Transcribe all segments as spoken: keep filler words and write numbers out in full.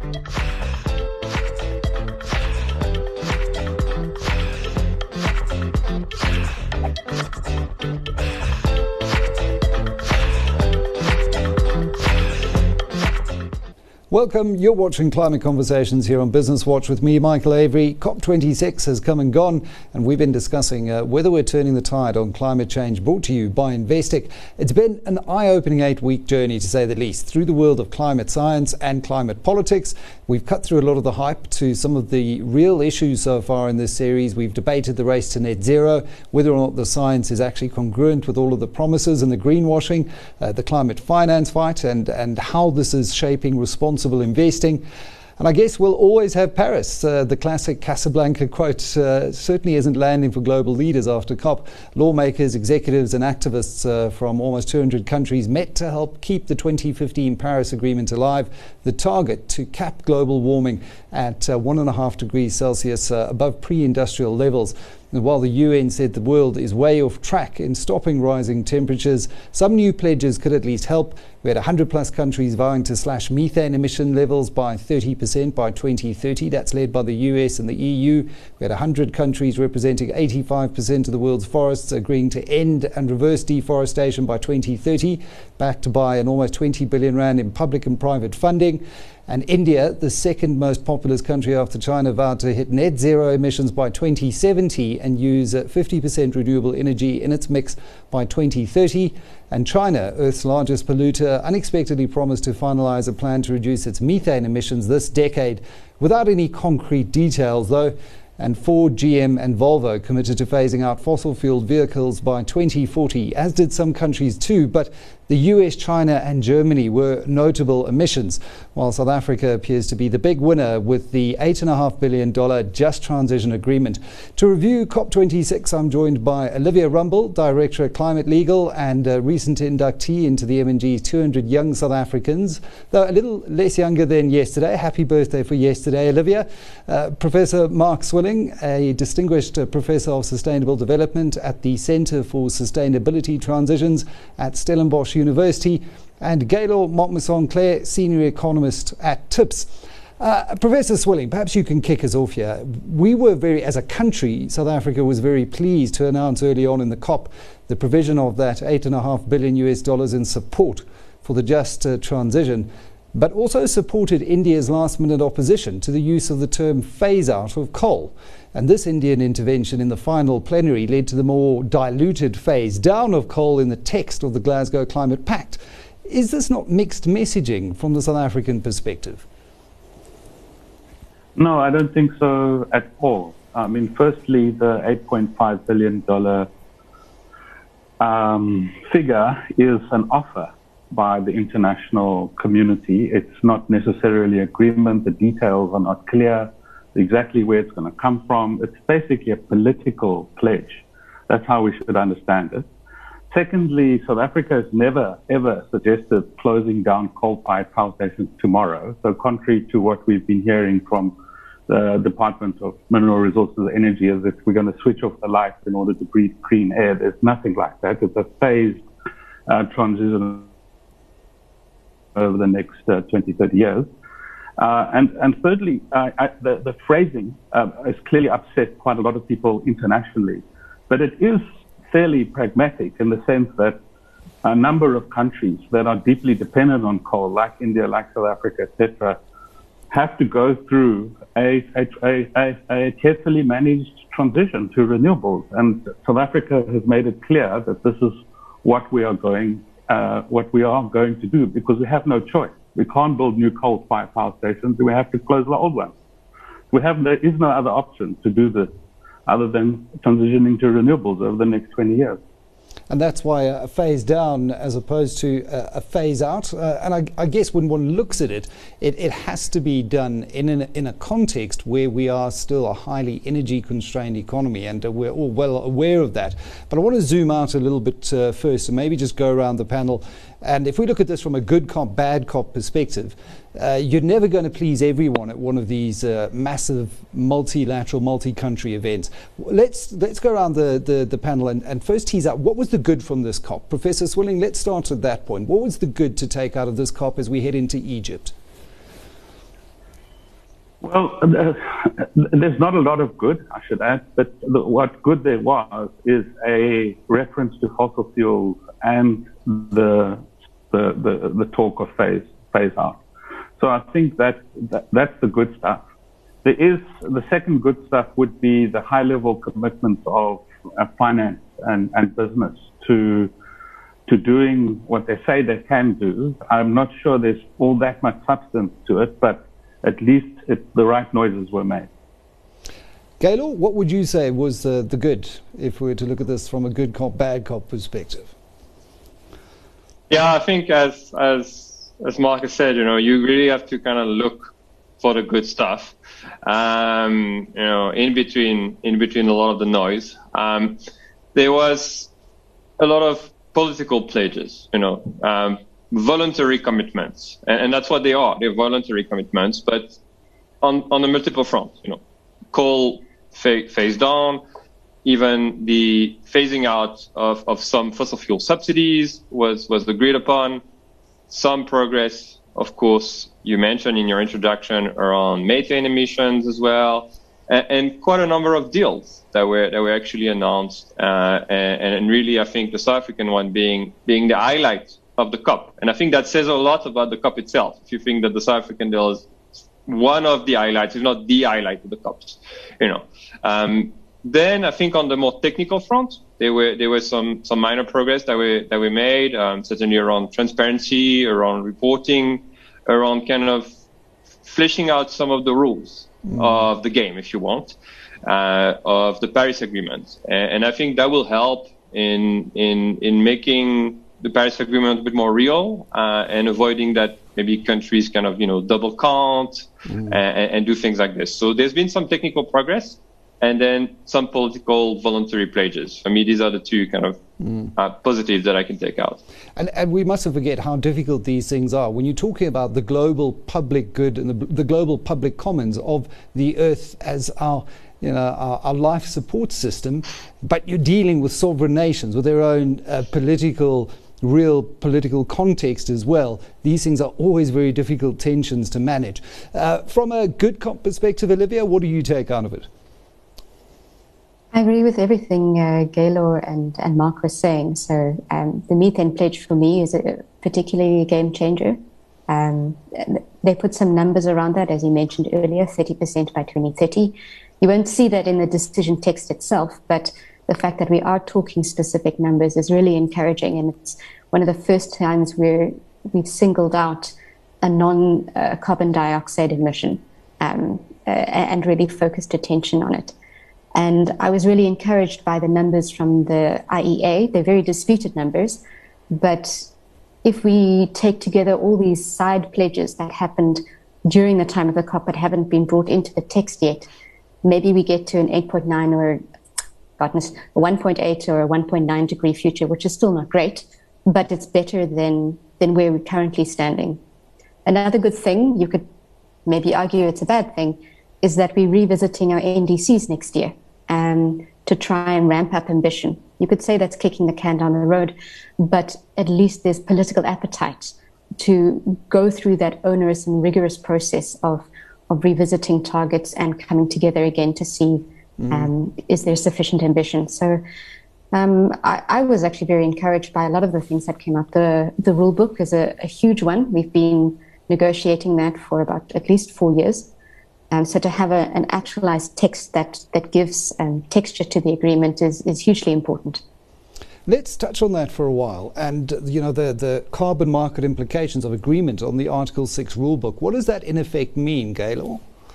Welcome, you're watching Climate Conversations here on Business Watch with me, Michael Avery. COP twenty-six has come and gone, and we've been discussing uh, whether we're turning the tide on climate change, brought to you by Investec. It's been an eye-opening eight-week journey, to say the least, through the world of climate science and climate politics. We've cut through a lot of the hype to some of the real issues so far in this series. We've debated the race to net zero, whether or not the science is actually congruent with all of the promises and the greenwashing, uh, the climate finance fight, and, and how this is shaping responsible investing. And I guess we'll always have Paris. Uh, the classic Casablanca quote uh, certainly isn't landing for global leaders after COP. Lawmakers, executives and activists uh, from almost two hundred countries met to help keep the twenty fifteen Paris Agreement alive. The target to cap global warming at uh, one and a half degrees Celsius uh, above pre-industrial levels. And while the U N said the world is way off track in stopping rising temperatures, some new pledges could at least help. We had one hundred plus countries vowing to slash methane emission levels by thirty percent by twenty thirty. That's led by the U S and the E U. We had one hundred countries representing eighty-five percent of the world's forests agreeing to end and reverse deforestation by twenty thirty, backed by an almost twenty billion rand in public and private funding. And India, the second most populous country after China, vowed to hit net zero emissions by twenty seventy and use fifty percent renewable energy in its mix by twenty thirty. And China, Earth's largest polluter, unexpectedly promised to finalize a plan to reduce its methane emissions this decade, without any concrete details though. And Ford, G M and Volvo committed to phasing out fossil-fueled vehicles by twenty forty, as did some countries too. But the U S, China and Germany were notable emissions, while South Africa appears to be the big winner with the eight point five billion dollars Just Transition Agreement. To review COP twenty-six, I'm joined by Olivia Rumble, Director at Climate Legal and a recent inductee into the M and G's two hundred Young South Africans, though a little less younger than yesterday. Happy birthday for yesterday, Olivia. Uh, Professor Mark Swilling, a distinguished uh, Professor of Sustainable Development at the Centre for Sustainability Transitions at Stellenbosch University, and Gaylor Montmaison-Clare, Senior Economist at TIPS. Uh, Professor Swilling, perhaps you can kick us off here. We were very, as a country, South Africa was very pleased to announce early on in the COP the provision of that eight and a half billion U S dollars in support for the just uh, transition, but also supported India's last-minute opposition to the use of the term phase-out of coal. And this Indian intervention in the final plenary led to the more diluted phase-down of coal in the text of the Glasgow Climate Pact. Is this not mixed messaging from the South African perspective? No, I don't think so at all. I mean, firstly, the eight point five billion dollars um, figure is an offer by the international community. It's not necessarily agreement. The details are not clear exactly where it's going to come from. It's basically a political pledge. That's how we should understand it. Secondly, South Africa has never, ever suggested closing down coal-fired power stations tomorrow. So contrary to what we've been hearing from the Department of Mineral Resources and Energy, is that we're going to switch off the lights in order to breathe clean air. There's nothing like that. It's a phased uh, transition over the next uh, twenty, thirty years. Uh, and, and thirdly, uh, I, the, the phrasing uh, has clearly upset quite a lot of people internationally. But it is fairly pragmatic in the sense that a number of countries that are deeply dependent on coal, like India, like South Africa, et cetera, have to go through a, a, a, a carefully managed transition to renewables. And South Africa has made it clear that this is what we are going Uh, what we are going to do, because we have no choice. We can't build new coal-fired power stations. We have to close the old ones. We have there is no other option to do this other than transitioning to renewables over the next twenty years. And that's why a phase down as opposed to a phase out. Uh, and I, I guess when one looks at it, it, it has to be done in, an, in a context where we are still a highly energy constrained economy, and uh, we're all well aware of that. But I want to zoom out a little bit uh, first and maybe just go around the panel. And if we look at this from a good cop, bad cop perspective, uh, you're never going to please everyone at one of these uh, massive multilateral, multi-country events. Let's let's go around the, the, the panel and, and first tease out what was the good from this COP. Professor Swilling, let's start at that point. What was the good to take out of this COP as we head into Egypt? Well, uh, there's not a lot of good, I should add, but the, what good there was is a reference to fossil fuels and the the, the, the talk of phase phase out. So I think that, that that's the good stuff. There is the second good stuff would be the high level commitment of uh, finance and, and business to to doing what they say they can do. I'm not sure there's all that much substance to it, but at least it, the right noises were made. Gaylor, what would you say was the, the good, if we were to look at this from a good cop, bad cop perspective? Yeah, I think as as as Marcus said, you know, you really have to kind of look for the good stuff, um, you know, in between in between a lot of the noise. Um, there was a lot of political pledges, you know, um, voluntary commitments, and, and that's what they are. They're voluntary commitments, but on on a multiple front, you know, coal fa- phase down, even the phasing out of, of some fossil fuel subsidies was, was agreed upon. Some progress, of course, you mentioned in your introduction around methane emissions as well, and, and quite a number of deals that were that were actually announced, uh, and, and really I think the South African one being being the highlight of the COP. And I think that says a lot about the COP itself. If you think that the South African deal is one of the highlights, if not the highlight of the COPs, you know. Um, then I think on the more technical front, there were there was some some minor progress that were that we made, um, certainly around transparency, around reporting, around kind of fleshing out some of the rules mm. of the game, if you want, uh, of the Paris Agreement, and, and I think that will help in in in making the Paris Agreement a bit more real, uh, and avoiding that maybe countries kind of, you know, double count mm. and, and do things like this. So there's been some technical progress, and then some political voluntary pledges. For me, these are the two kind of mm. uh, positives that I can take out. And, and we mustn't forget how difficult these things are. When you're talking about the global public good and the, the global public commons of the earth as our you know, our, our life support system, but you're dealing with sovereign nations with their own uh, political, real political context as well. These things are always very difficult tensions to manage. Uh, from a good cop perspective, Olivia, what do you take out of it? I agree with everything uh, Gaylor and, and Mark were saying. So um, the methane pledge for me is a particularly a game changer. Um, they put some numbers around that, as you mentioned earlier, thirty percent by twenty thirty. You won't see that in the decision text itself, but the fact that we are talking specific numbers is really encouraging, and it's one of the first times where we've singled out a non-carbon uh, dioxide emission um, uh, and really focused attention on it. And I was really encouraged by the numbers from the I E A. They're very disputed numbers, but if we take together all these side pledges that happened during the time of the COP but haven't been brought into the text yet, maybe we get to an eight point nine or goodness, a one point eight or a one point nine degree future, which is still not great, but it's better than, than where we're currently standing. Another good thing, you could maybe argue it's a bad thing, is that we're revisiting our N D Cs next year um, to try and ramp up ambition. You could say that's kicking the can down the road, but at least there's political appetite to go through that onerous and rigorous process of of revisiting targets and coming together again to see mm. um, is there sufficient ambition. So um, I, I was actually very encouraged by a lot of the things that came up. The, the rule book is a, a huge one. We've been negotiating that for about at least four years. Um, so to have a, an actualized text that, that gives um, texture to the agreement is, is hugely important. Let's touch on that for a while, and you know the, the carbon market implications of agreement on the Article six rulebook. What does that in effect mean, Gaylor?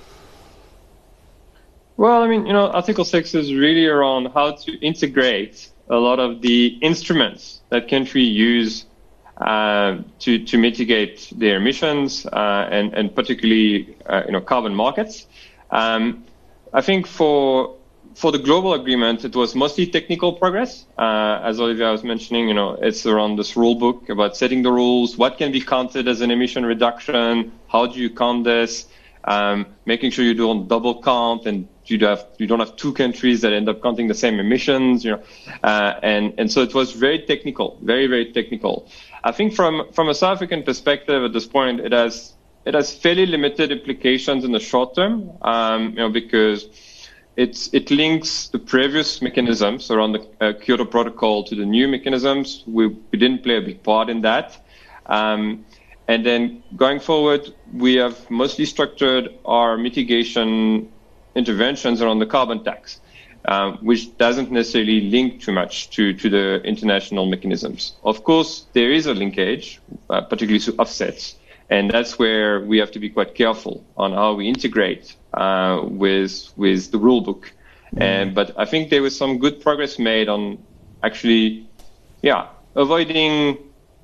Well, I mean, you know, Article six is really around how to integrate a lot of the instruments that countries use uh, to to mitigate their emissions uh, and and particularly uh, you know carbon markets. Um, I think for For the global agreement, it was mostly technical progress. Uh, as Olivia was mentioning, you know, it's around this rule book about setting the rules, what can be counted as an emission reduction, how do you count this, um, making sure you don't double count and you don't have you don't have two countries that end up counting the same emissions, you know, uh, and and so it was very technical, very very technical. I think from from a South African perspective at this point, it has it has fairly limited implications in the short term, um, you know, because it's, it links the previous mechanisms around the uh, Kyoto Protocol to the new mechanisms. We, we didn't play a big part in that. Um, and then going forward, we have mostly structured our mitigation interventions around the carbon tax, um, which doesn't necessarily link too much to, to the international mechanisms. Of course, there is a linkage, uh, particularly to offsets. And that's where we have to be quite careful on how we integrate uh, with with the rule book. Mm-hmm. And but I think there was some good progress made on actually, yeah, avoiding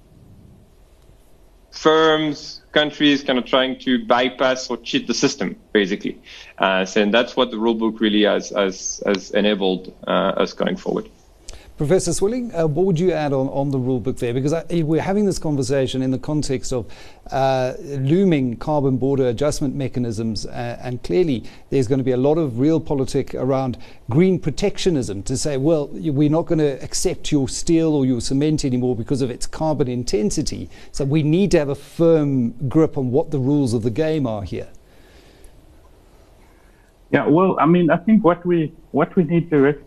firms, countries kind of trying to bypass or cheat the system, basically. Uh, so and that's what the rule book really has has, has enabled uh, us going forward. Professor Swilling, uh, what would you add on, on the rule book there? Because I, we're having this conversation in the context of uh, looming carbon border adjustment mechanisms, uh, and clearly there's going to be a lot of real politic around green protectionism to say, well, we're not going to accept your steel or your cement anymore because of its carbon intensity. So we need to have a firm grip on what the rules of the game are here. Yeah, well, I mean, I think what we what we need to recognize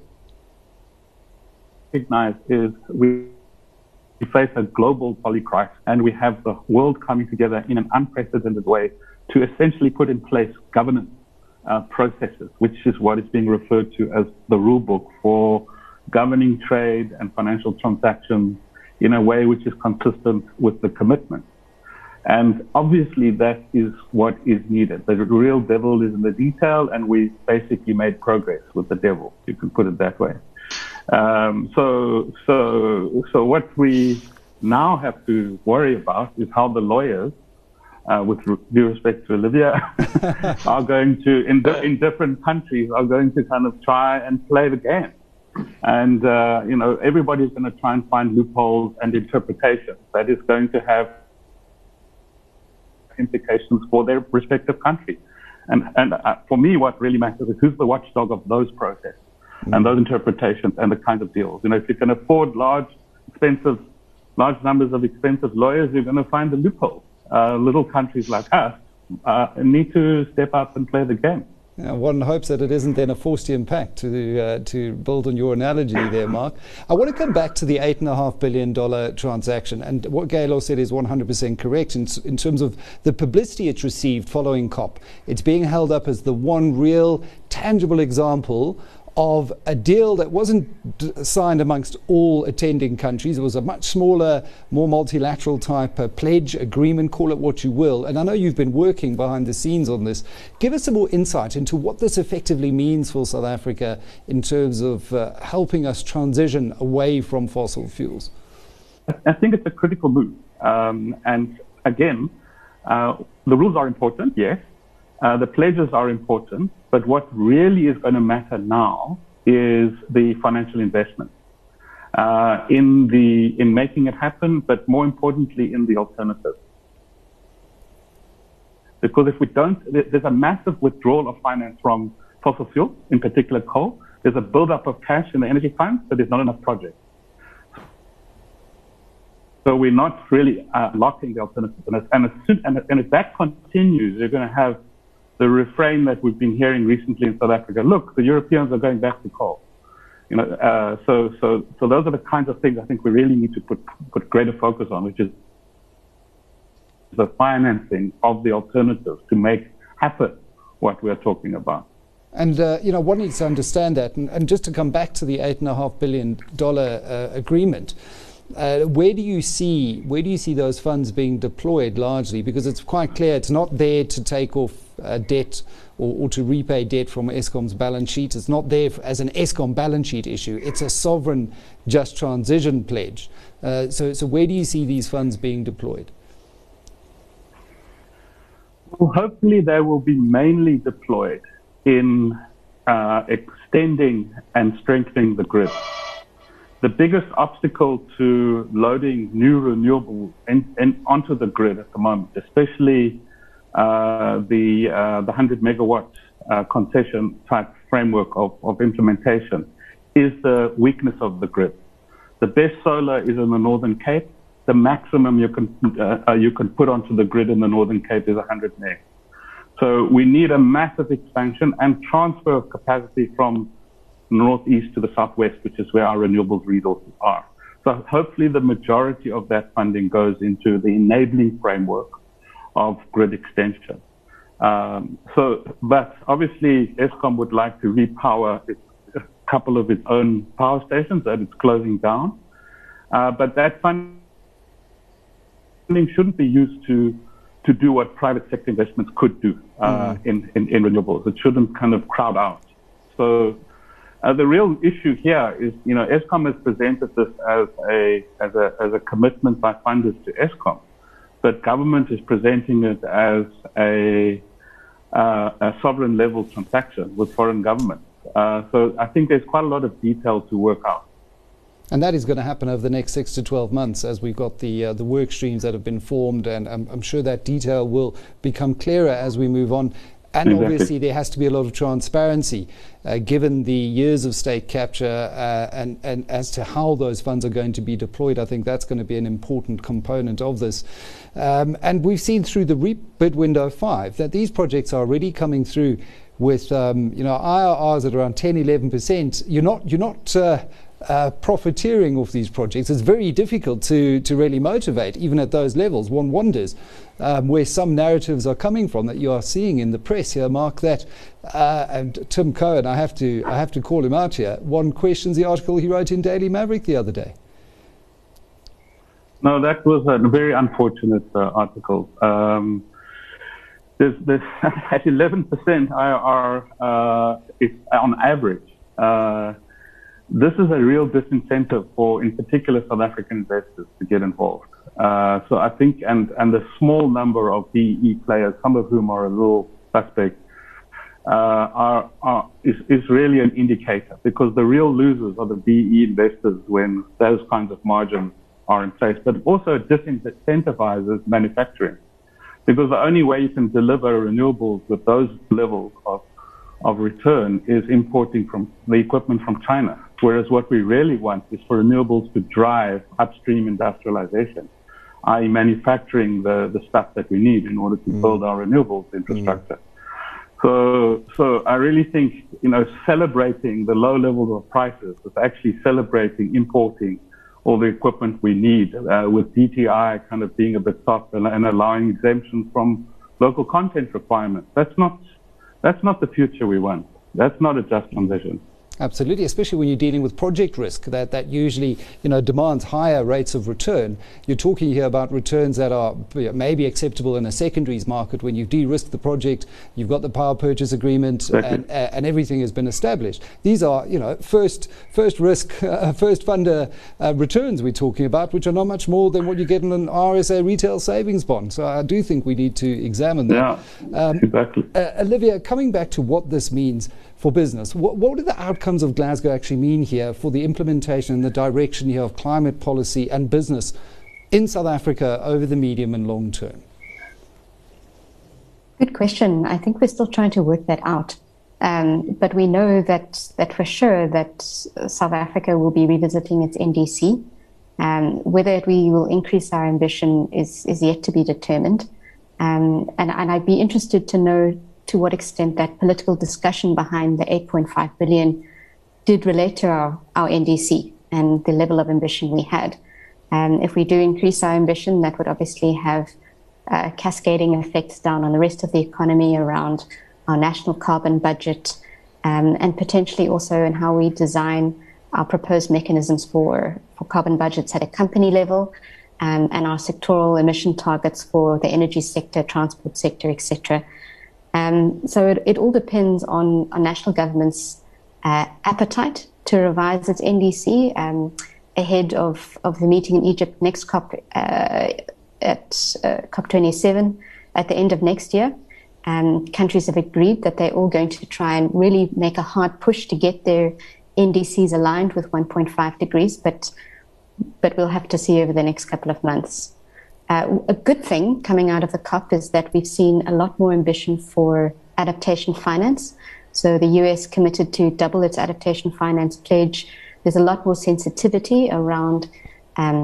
recognize is we face a global polycrisis, and we have the world coming together in an unprecedented way to essentially put in place governance uh, processes, which is what is being referred to as the rule book for governing trade and financial transactions in a way which is consistent with the commitment. And obviously that is what is needed. The real devil is in the detail, and we basically made progress with the devil, you can put it that way. Um, so, so, so what we now have to worry about is how the lawyers, uh, with due respect to Olivia, are going to, in, di- in different countries, are going to kind of try and play the game. And, uh, you know, everybody's going to try and find loopholes and interpretations that is going to have implications for their respective country. And, and uh, for me, what really matters is who's the watchdog of those processes. And those interpretations and the kind of deals. You know, if you can afford large, expensive, large numbers of expensive lawyers, you're going to find the loopholes. Uh, little countries like us uh, need to step up and play the game. Yeah, one hopes that it isn't then a Faustian pact, to uh, to build on your analogy there, Mark. I want to come back to the eight point five billion dollars transaction. And what Gaylor said is one hundred percent correct in, in terms of the publicity it's received following COP. It's being held up as the one real, tangible example of a deal that wasn't d- signed amongst all attending countries. It was a much smaller, more multilateral type uh, pledge, agreement, call it what you will. And I know you've been working behind the scenes on this. Give us some more insight into what this effectively means for South Africa in terms of uh, helping us transition away from fossil fuels. I think it's a critical move. Um, and again, uh, the rules are important, yes. Uh, the pledges are important, but what really is going to matter now is the financial investment uh, in the in making it happen, but more importantly in the alternative. Because if we don't, there's a massive withdrawal of finance from fossil fuels, in particular coal. There's a buildup of cash in the energy funds, but there's not enough projects. So we're not really uh, locking the alternative. And, and, as soon, and, and if that continues, you're going to have the refrain that we've been hearing recently in South Africa: look, the Europeans are going back to coal. You know, uh, so so so those are the kinds of things I think we really need to put put greater focus on, which is the financing of the alternatives to make happen what we are talking about. And, uh, you know, one needs to understand that. And, and just to come back to the eight point five billion dollars uh, agreement, uh, where do you see where do you see those funds being deployed largely? Because it's quite clear it's not there to take off uh, debt or, or to repay debt from Eskom's balance sheet. It's not there as an Eskom balance sheet issue. It's a sovereign just transition pledge. Uh, so, so where do you see these funds being deployed? Well, hopefully they will be mainly deployed in uh, extending and strengthening the grid. The biggest obstacle to loading new renewables in, in, onto the grid at the moment, especially uh, the uh, the one hundred megawatt uh, concession type framework of, of implementation, is the weakness of the grid. The best solar is in the Northern Cape, the maximum you can uh, you can put onto the grid in the Northern Cape is one hundred meg. So we need a massive expansion and transfer of capacity from northeast to the southwest, which is where our renewables resources are. So hopefully the majority of that funding goes into the enabling framework of grid extension. Um, so, but obviously Eskom would like to repower its, a couple of its own power stations that it's closing down. Uh, but that funding shouldn't be used to to do what private sector investments could do uh, mm. in, in, in renewables. It shouldn't kind of crowd out. So uh, the real issue here is, you know, Eskom has presented this as a as a as a commitment by funders to Eskom, but government is presenting it as a uh, a sovereign level transaction with foreign governments. Uh, so I think there's quite a lot of detail to work out. And that is going to happen over the next six to twelve months as we've got the uh, the work streams that have been formed, and I'm, I'm sure that detail will become clearer as we move on. And exactly. Obviously there has to be a lot of transparency uh, given the years of state capture uh, and, and as to how those funds are going to be deployed. I think that's going to be an important component of this. Um, and we've seen through the REAP bid window five that these projects are already coming through with um, you know I R Rs at around ten, eleven percent. You're not, you're not uh, Uh, profiteering off these projects. It's very difficult to to really motivate, even at those levels. One wonders um, where some narratives are coming from that you are seeing in the press here, Mark. That uh, and Tim Cohen, I have to I have to call him out here. One questions the article he wrote in Daily Maverick the other day. No, that was a very unfortunate uh, article. Um, there's, there's at eleven percent I R R uh, is on average. Uh, This is a real disincentive for, in particular, South African investors to get involved. Uh, so I think, and, and the small number of B E E players, some of whom are a little suspect, uh, are, are is, is really an indicator, because the real losers are the B E E investors when those kinds of margins are in place. But also it disincentivizes manufacturing, because the only way you can deliver renewables with those levels of of return is importing from the equipment from China. Whereas what we really want is for renewables to drive upstream industrialization, that is manufacturing the, the stuff that we need in order to mm. build our renewables infrastructure. Mm. So, so I really think, you know, celebrating the low levels of prices is actually celebrating importing all the equipment we need, uh, with D T I kind of being a bit soft and, and allowing exemptions from local content requirements. That's not That's not the future we want. That's not a just transition. Absolutely, especially when you're dealing with project risk that, that usually you know demands higher rates of return. You're talking here about returns that are maybe acceptable in a secondaries market when you've de-risked the project, you've got the power purchase agreement, exactly. and, uh, and everything has been established. These are you know first first risk, uh, first funder uh, returns we're talking about, which are not much more than what you get in an R S A retail savings bond. So I do think we need to examine that. Yeah, um, exactly. Uh, Olivia, coming back to what this means for business, what, what do the outcomes of Glasgow actually mean here for the implementation and the direction here of climate policy and business in South Africa over the medium and long term? Good question. I think we're still trying to work that out. Um, but we know that, that for sure that South Africa will be revisiting its N D C. Um, whether we will increase our ambition is, is yet to be determined. Um, and, and I'd be interested to know to what extent that political discussion behind the eight point five billion did relate to our, our N D C and the level of ambition we had. And if we do increase our ambition, that would obviously have uh, cascading effects down on the rest of the economy around our national carbon budget, um, and potentially also in how we design our proposed mechanisms for, for carbon budgets at a company level, um, and our sectoral emission targets for the energy sector, transport sector, et cetera. Um, so it, it all depends on, on national government's uh, appetite to revise its N D C um, ahead of, of the meeting in Egypt next COP uh, at uh, COP twenty-seven at the end of next year. Um, countries have agreed that they're all going to try and really make a hard push to get their N D Cs aligned with one point five degrees, but but we'll have to see over the next couple of months. Uh, a good thing coming out of the COP is that we've seen a lot more ambition for adaptation finance. So the U S committed to double its adaptation finance pledge. There's a lot more sensitivity around um,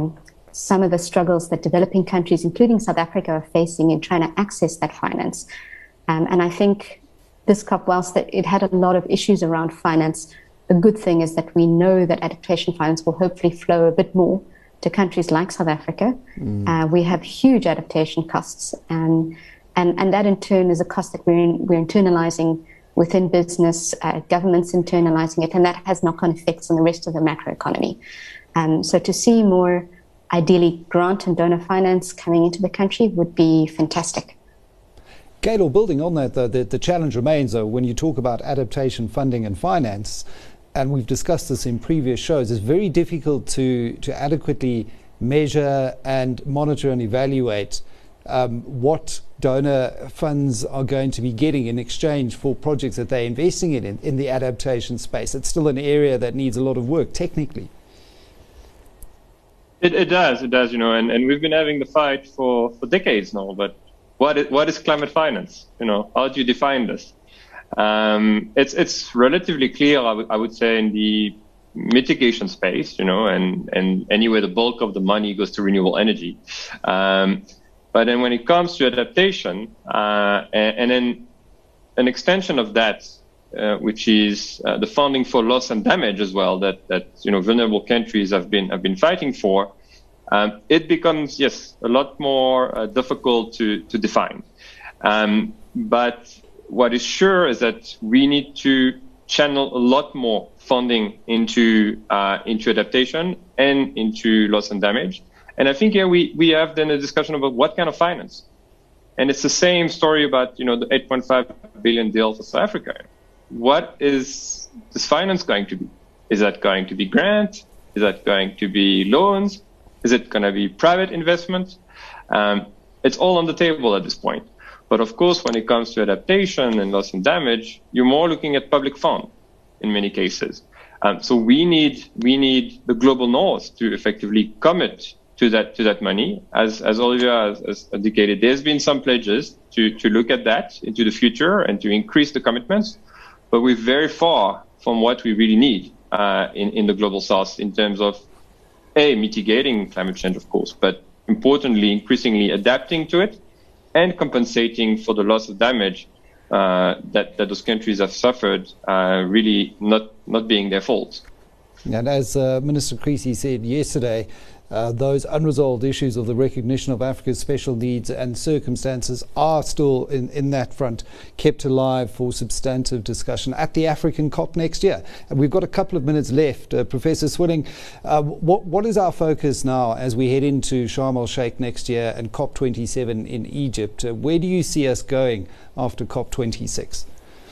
some of the struggles that developing countries, including South Africa, are facing in trying to access that finance. Um, and I think this COP, whilst it had a lot of issues around finance, the good thing is that we know that adaptation finance will hopefully flow a bit more to countries like South Africa. Mm. Uh, we have huge adaptation costs, and and, and that in turn is a cost that we're, in, we're internalizing within business, uh, governments internalizing it, and that has knock-on effects on the rest of the macroeconomy. Um, so to see more, ideally, grant and donor finance coming into the country would be fantastic. Gaylor, building on that, though, the, the challenge remains, though, when you talk about adaptation funding and finance, and we've discussed this in previous shows, it's very difficult to, to adequately measure and monitor and evaluate um, what donor funds are going to be getting in exchange for projects that they're investing in, in in the adaptation space. It's still an area that needs a lot of work technically. It, it does, it does, you know, and, and we've been having the fight for, for decades now, but what is, what is climate finance? You know, how do you define this? Um, it's it's relatively clear, I, w- I would say, in the mitigation space, you know, and, and anyway, the bulk of the money goes to renewable energy. Um, but then when it comes to adaptation, uh, and, and then an extension of that, uh, which is uh, the funding for loss and damage as well, that, that, you know, vulnerable countries have been, have been fighting for, um, it becomes, yes, a lot more uh, difficult to, to define. Um, but what is sure is that we need to channel a lot more funding into uh, into adaptation and into loss and damage. And I think here we, we have then a discussion about what kind of finance. And it's the same story about, you know, the eight point five billion deal for South Africa. What is this finance going to be? Is that going to be grant? Is that going to be loans? Is it going to be private investment? Um, it's all on the table at this point. But of course, when it comes to adaptation and loss and damage, you're more looking at public fund in many cases. Um, so we need we need the global north to effectively commit to that to that money. As as Olivia has, has indicated, there's been some pledges to to look at that into the future and to increase the commitments, but we're very far from what we really need uh, in in the global south in terms of a mitigating climate change, of course, but importantly, increasingly adapting to it and compensating for the loss of damage uh, that, that those countries have suffered, uh, really not, not being their fault. And as uh, Minister Creasy said yesterday, uh, those unresolved issues of the recognition of Africa's special needs and circumstances are still in, in that front kept alive for substantive discussion at the African COP next year. And we've got a couple of minutes left. Uh, Professor Swilling, uh, what, what is our focus now as we head into Sharm el-Sheikh next year and COP twenty-seven in Egypt? Uh, where do you see us going after COP twenty-six?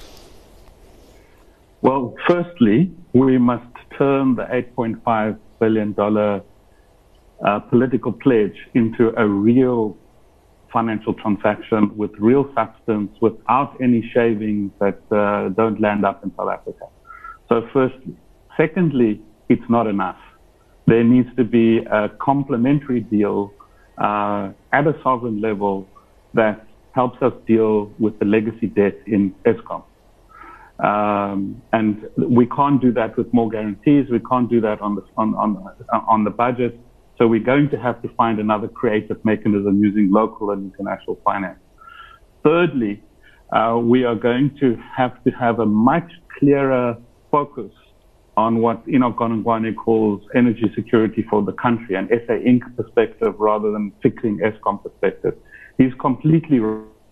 Well, firstly, we must turn the eight point five billion dollars uh, political pledge into a real financial transaction with real substance, without any shavings that uh, don't land up in South Africa. So firstly. Secondly, it's not enough. There needs to be a complementary deal uh, at a sovereign level that helps us deal with the legacy debt in Eskom. Um, and we can't do that with more guarantees. We can't do that on the on, on on the budget. So we're going to have to find another creative mechanism using local and international finance. Thirdly, uh, we are going to have to have a much clearer focus on what Enoch Godongwana calls energy security for the country, an S A Incorporated perspective rather than fixing Eskom perspective. He's completely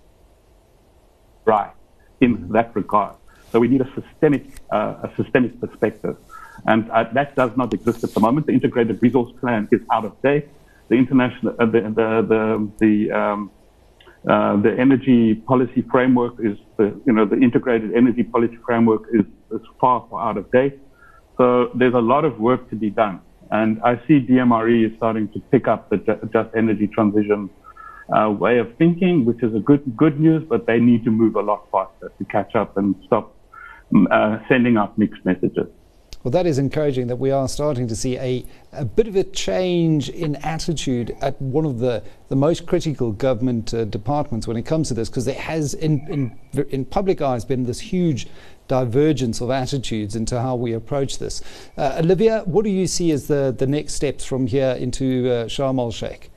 right in that regard. So we need a systemic, uh, a systemic perspective. And uh, that does not exist at the moment. The integrated resource plan is out of date. The international, uh, the, the, the, the, um, uh, the energy policy framework is, the, you know, the integrated energy policy framework is, is far, far out of date. So there's a lot of work to be done. And I see D M R E is starting to pick up the just energy transition uh, way of thinking, which is a good, good news, but they need to move a lot faster to catch up and stop uh, sending out mixed messages. Well, that is encouraging that we are starting to see a, a bit of a change in attitude at one of the, the most critical government uh, departments when it comes to this, because there has, in, in, in public eyes, been this huge divergence of attitudes into how we approach this. Uh, Olivia, what do you see as the, the next steps from here into uh, Sharm el-Sheikh?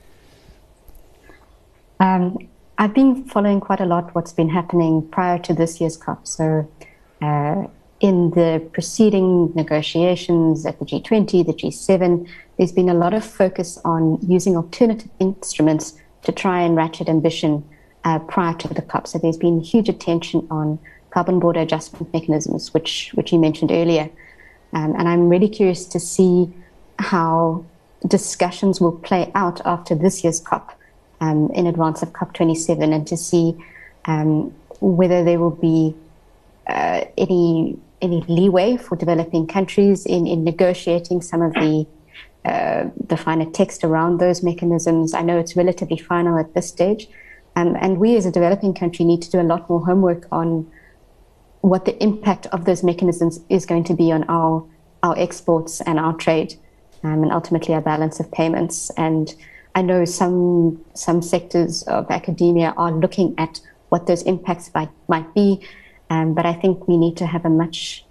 Um, I've been following quite a lot what's been happening prior to this year's COP. So uh, in the preceding negotiations at the G twenty, the G seven, there's been a lot of focus on using alternative instruments to try and ratchet ambition uh, prior to the COP. So there's been huge attention on carbon border adjustment mechanisms, which, which you mentioned earlier. Um, and I'm really curious to see how discussions will play out after this year's COP um, in advance of COP twenty-seven, and to see um, whether there will be uh, any any leeway for developing countries in, in negotiating some of the uh, the finer text around those mechanisms. I know it's relatively final at this stage, um, and we as a developing country need to do a lot more homework on what the impact of those mechanisms is going to be on our our exports and our trade, um, and ultimately our balance of payments. And I know some some sectors of academia are looking at what those impacts might, might be, um, but I think we need to have a much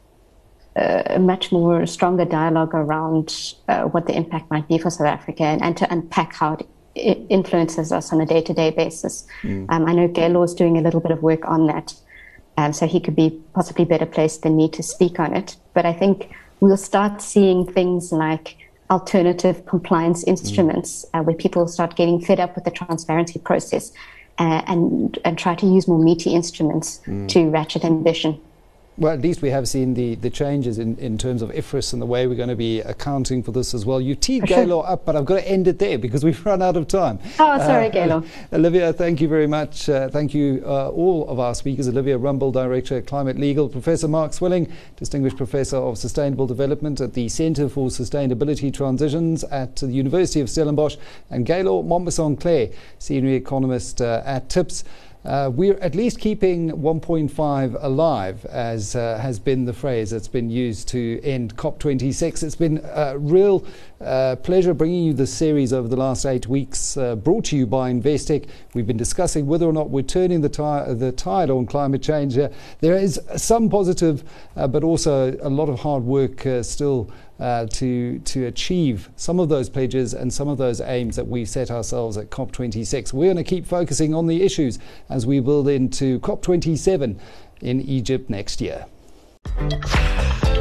uh, a much more stronger dialogue around uh, what the impact might be for South Africa, and, and to unpack how it, it influences us on a day-to-day basis. Mm. Um, I know Gaylor is doing a little bit of work on that, um, so he could be possibly better placed than me to speak on it. But I think we'll start seeing things like alternative compliance instruments mm. uh, where people start getting fed up with the transparency process uh, and and try to use more meaty instruments mm. to ratchet ambition. Well, at least we have seen the, the changes in, in terms of I F R S and the way we're going to be accounting for this as well. You teed Gaylor up, but I've got to end it there because we've run out of time. Oh, sorry, uh, Gaylor. Olivia, thank you very much. Uh, thank you, uh, all of our speakers. Olivia Rumble, Director at Climate Legal. Professor Mark Swilling, Distinguished Professor of Sustainable Development at the Centre for Sustainability Transitions at the University of Stellenbosch. And Gaylor Montbesson-Clare, Senior Economist uh, at TIPS. Uh, we're at least keeping one point five alive, as uh, has been the phrase that's been used to end COP twenty-six. It's been a real uh, pleasure bringing you this series over the last eight weeks, uh, brought to you by Investec. We've been discussing whether or not we're turning the, ti- the tide on climate change. Uh, there is some positive, uh, but also a lot of hard work uh, still Uh, to to achieve some of those pledges and some of those aims that we've set ourselves at COP twenty-six. We're going to keep focusing on the issues as we build into COP twenty-seven in Egypt next year.